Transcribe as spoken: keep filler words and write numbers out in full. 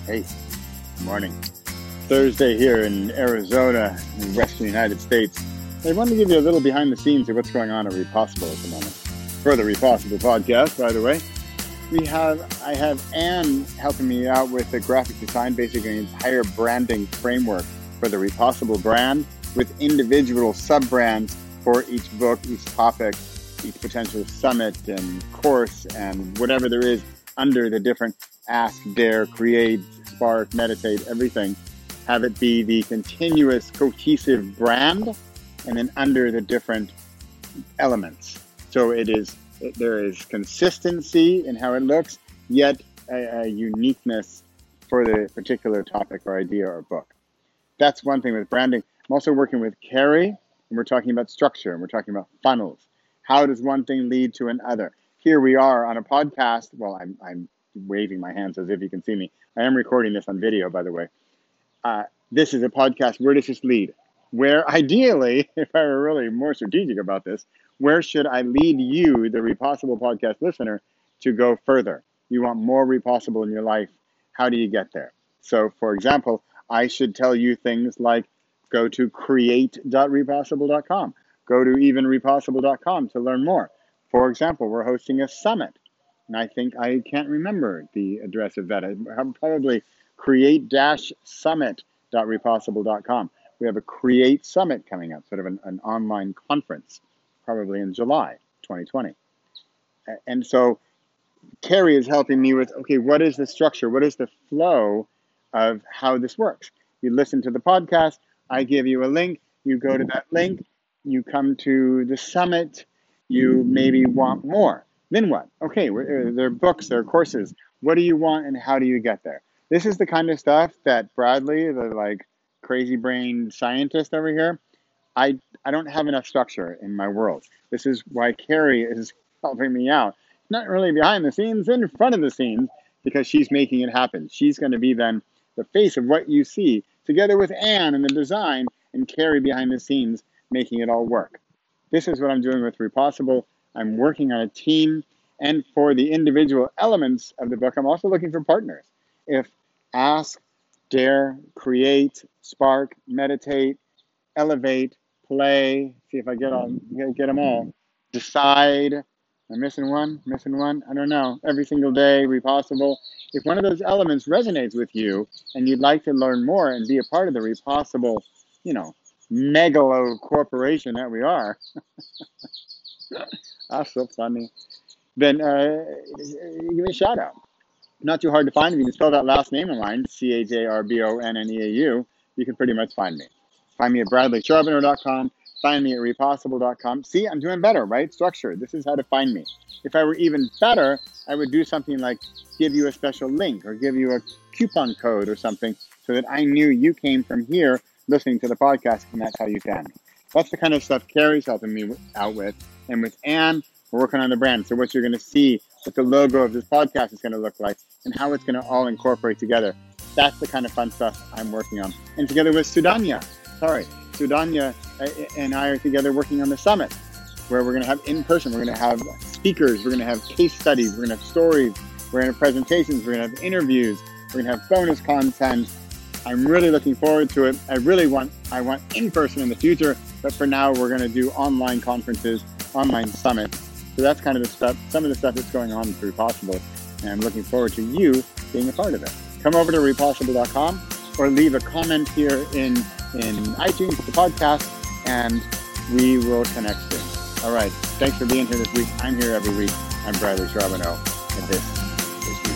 Hey, good morning. Thursday here in Arizona, in western United States. I wanted to give you a little behind the scenes of what's going on at Repossible at the moment. For the Repossible podcast, by the way, we have I have Anne helping me out with the graphic design, basically an entire branding framework for the Repossible brand with individual sub-brands for each book, each topic, each potential summit and course and whatever there is under the different ask, dare, create, spark, meditate, everything. Have it be the continuous cohesive brand and then under the different elements. So it is, it, there is consistency in how it looks, yet a, a uniqueness for the particular topic or idea or book. That's one thing with branding. I'm also working with Carrie, and we're talking about structure, and we're talking about funnels. How does one thing lead to another? Here we are on a podcast. Well, I'm, I'm waving my hands as if you can see me. I am recording this on video, by the way. Uh, this is a podcast. Where does this lead? Where ideally, if I were really more strategic about this, where should I lead you, the Repossible podcast listener, to go further? You want more Repossible in your life. How do you get there? So, for example, I should tell you things like go to create dot repossible dot com. Go to even repossible dot com to learn more. For example, we're hosting a summit. And I think I can't remember the address of that. I'm probably create dash summit dot repossible dot com. We have a Create Summit coming up, sort of an, an online conference, probably in July twenty twenty. And so Carrie is helping me with, okay, what is the structure? What is the flow of how this works? You listen to the podcast. I give you a link. You go to that link. You come to the summit. You maybe want more. Then what? Okay, there are books, there are courses. What do you want and how do you get there? This is the kind of stuff that Bradley, the like crazy brain scientist over here, I, I don't have enough structure in my world. This is why Carrie is helping me out. Not really behind the scenes, in front of the scenes, because she's making it happen. She's going to be then the face of what you see, together with Anne and the design, and Carrie behind the scenes making it all work. This is what I'm doing with Repossible. I'm working on a team, and for the individual elements of the book, I'm also looking for partners. If ask, dare, create, spark, meditate, elevate, play, see if I get all get them all, decide, I'm missing one, missing one, I don't know, every single day, Repossible. If one of those elements resonates with you and you'd like to learn more and be a part of the Repossible, you know, megalo corporation that we are, that's so funny, then uh, give me a shout out. Not too hard to find. If you can spell that last name of mine, C H A R B O N N E A U, you can pretty much find me. Find me at bradley charbonneau dot com. Find me at repossible dot com. See, I'm doing better, right? Structure. This is how to find me. If I were even better, I would do something like give you a special link or give you a coupon code or something so that I knew you came from here listening to the podcast and that's how you found me. That's the kind of stuff Carrie's helping me out with. And with Anne, we're working on the brand. So what you're going to see, what the logo of this podcast is going to look like, and how it's going to all incorporate together. That's the kind of fun stuff I'm working on. And together with Sudhanya, sorry, Sudhanya and I are together working on the summit, where we're going to have in-person, we're going to have speakers, we're going to have case studies, we're going to have stories, we're going to have presentations, we're going to have interviews, we're going to have bonus content. I'm really looking forward to it. I really want, I want in-person in the future, but for now we're going to do online conferences, online summits. So that's kind of the stuff, some of the stuff that's going on with Repossible, and I'm looking forward to you being a part of it. Come over to repossible dot com or leave a comment here in, in iTunes, the podcast, and we will connect soon. All right, thanks for being here this week. I'm here every week. I'm Bradley Charbonneau, and this is